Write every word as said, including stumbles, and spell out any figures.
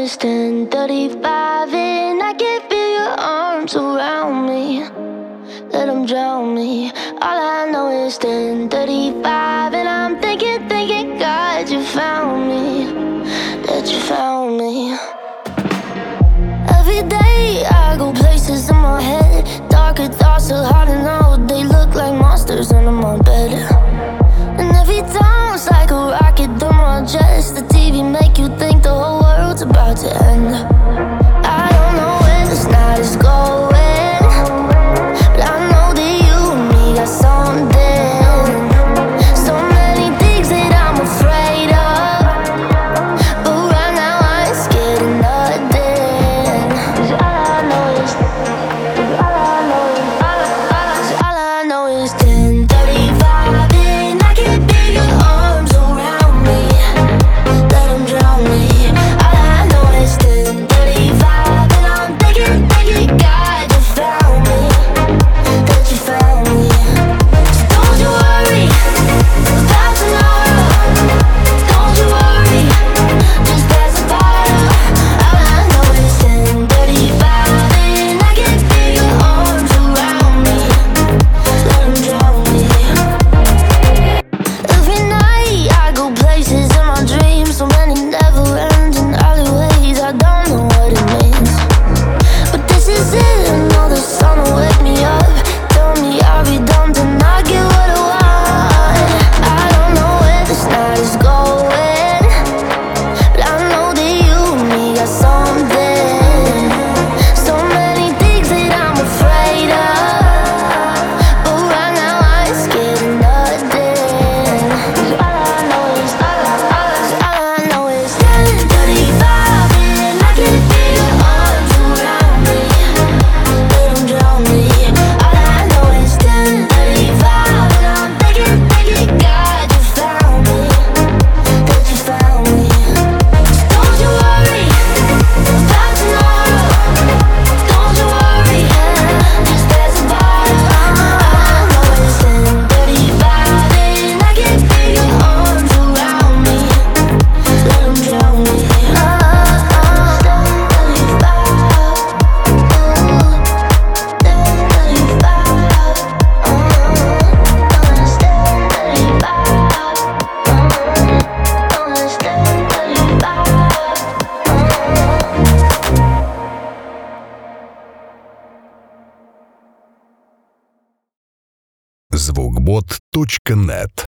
it's ten thirty-five and I can feel your arms around me. Let them drown me. All I know is ten thirty-five and I'm thinking, thinking, God, you found me. That you found me. Every day I go places in my head. Darker thoughts are hard to know. They look like monsters under my bed. And every time it's like a rocket through my chest. The T V make you think the whole world's about to end. I don't know where this night is going, but I know that you and me got something. So many things that I'm afraid of, but right now I ain't scared of nothing. 'Cause all I know is, all I know is, all I, all I, all I know is ten thirty-five and I can feel your arms around me. Let them drown me. All I know is ten thirty-five and I'm thinking, thinking, God, you found me. That you found me. So don't you worry about tomorrow. Don't you worry, just pass the bottle. All I know is ten thirty-five and I can feel your arms around me. Let them drown me. Every night I go places in my dreams, so many never-ending alleyways. I don't know what it means, but this is it. I know the sun will wake me up. Tell me I'll be done, then I get what I want. I don't know where this night is going, but I know that you and me got something. So many things that I'm afraid of, but right now I ain't scared of nothing. 'Cause all I know is, all I, all I, all I know is ten thirty-five and I can feel your arms around me. Let them drown me. All I know is ten thirty-five and I'm thinking, thinking, God, you found me. That you found me. So don't you worry about tomorrow. Don't you worry, just pass the bottle. All I know is ten thirty-five and I can feel your arms around me. Let them drown me. Oh, oh, ten thirty-five. Ooh, ten thirty-five. Oh, oh, it's ten thirty-five. Oh, it's ten thirty-five. звукбот точка нет